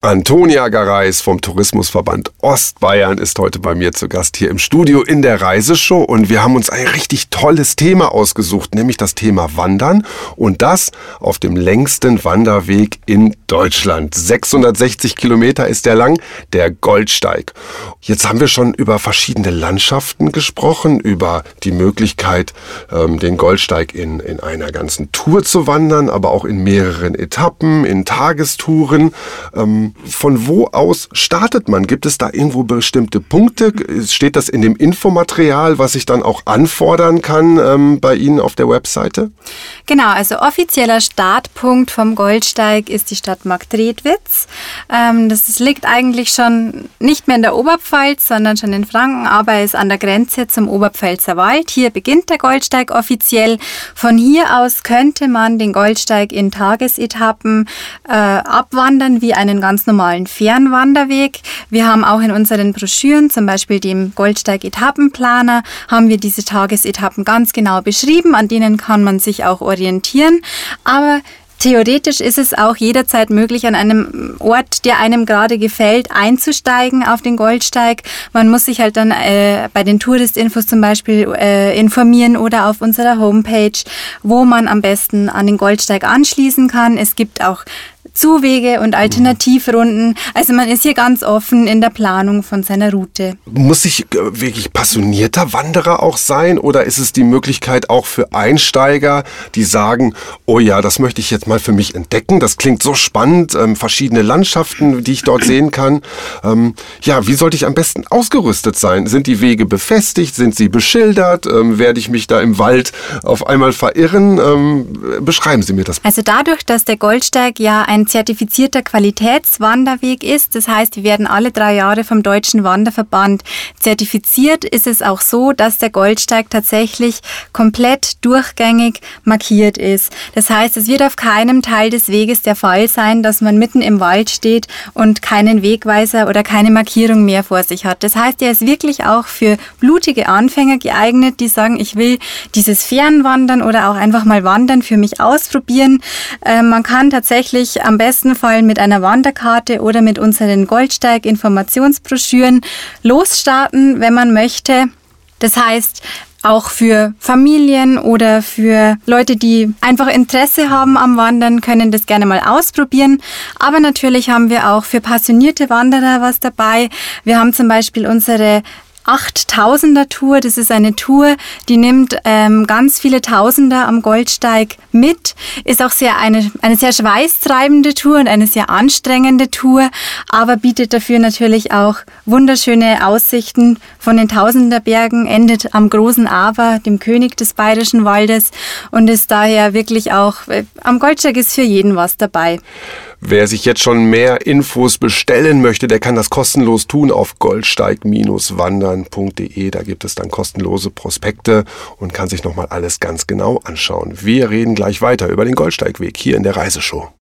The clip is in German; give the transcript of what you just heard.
Antonia Gareis vom Tourismusverband Ostbayern ist heute bei mir zu Gast hier im Studio in der Reiseshow und wir haben uns ein richtig tolles Thema ausgesucht, nämlich das Thema Wandern und das auf dem längsten Wanderweg in Deutschland. 660 Kilometer ist der lang, der Goldsteig. Jetzt haben wir schon über verschiedene Landschaften gesprochen, über die Möglichkeit, den Goldsteig in einer ganzen Tour zu wandern, aber auch in mehreren Etappen, in Tagestouren. Von wo aus startet man? Gibt es da irgendwo bestimmte Punkte? Steht das in dem Infomaterial, was ich dann auch anfordern kann bei Ihnen auf der Webseite? Genau, also offizieller Startpunkt vom Goldsteig ist die Stadt Marktredwitz. Das liegt eigentlich schon nicht mehr in der Oberpfalz, sondern schon in Franken, aber ist an der Grenze zum Oberpfälzer Wald. Hier beginnt der Goldsteig offiziell. Von hier aus könnte man den Goldsteig in Tagesetappen abwandern, wie einen ganz normalen Fernwanderweg. Wir haben auch in unseren Broschüren, zum Beispiel dem Goldsteig-Etappenplaner, haben wir diese Tagesetappen ganz genau beschrieben. An denen kann man sich auch orientieren. Aber theoretisch ist es auch jederzeit möglich, an einem Ort, der einem gerade gefällt, einzusteigen auf den Goldsteig. Man muss sich halt dann bei den Touristinfos zum Beispiel informieren oder auf unserer Homepage, wo man am besten an den Goldsteig anschließen kann. Es gibt auch Zuwege und Alternativrunden. Also man ist hier ganz offen in der Planung von seiner Route. Muss ich wirklich passionierter Wanderer auch sein oder ist es die Möglichkeit auch für Einsteiger, die sagen, oh ja, das möchte ich jetzt mal für mich entdecken, das klingt so spannend, verschiedene Landschaften, die ich dort sehen kann. Wie sollte ich am besten ausgerüstet sein? Sind die Wege befestigt? Sind sie beschildert? Werde ich mich da im Wald auf einmal verirren? Beschreiben Sie mir das. Also dadurch, dass der Goldsteig ja ein zertifizierter Qualitätswanderweg ist. Das heißt, wir werden alle 3 Jahre vom Deutschen Wanderverband zertifiziert. Ist es auch so, dass der Goldsteig tatsächlich komplett durchgängig markiert ist. Das heißt, es wird auf keinem Teil des Weges der Fall sein, dass man mitten im Wald steht und keinen Wegweiser oder keine Markierung mehr vor sich hat. Das heißt, er ist wirklich auch für blutige Anfänger geeignet, die sagen, ich will dieses Fernwandern oder auch einfach mal Wandern für mich ausprobieren. Man kann tatsächlich am besten Fall mit einer Wanderkarte oder mit unseren Goldsteig-Informationsbroschüren losstarten, wenn man möchte. Das heißt, auch für Familien oder für Leute, die einfach Interesse haben am Wandern, können das gerne mal ausprobieren. Aber natürlich haben wir auch für passionierte Wanderer was dabei. Wir haben zum Beispiel unsere 8000er Tour, das ist eine Tour, die nimmt ganz viele Tausender am Goldsteig mit, ist auch eine sehr schweißtreibende Tour und eine sehr anstrengende Tour, aber bietet dafür natürlich auch wunderschöne Aussichten von den Tausenderbergen, endet am großen Awer, dem König des Bayerischen Waldes und ist daher wirklich auch, am Goldsteig ist für jeden was dabei. Wer sich jetzt schon mehr Infos bestellen möchte, der kann das kostenlos tun auf goldsteig-wandern.de. Da gibt es dann kostenlose Prospekte und kann sich nochmal alles ganz genau anschauen. Wir reden gleich weiter über den Goldsteigweg hier in der Reiseshow.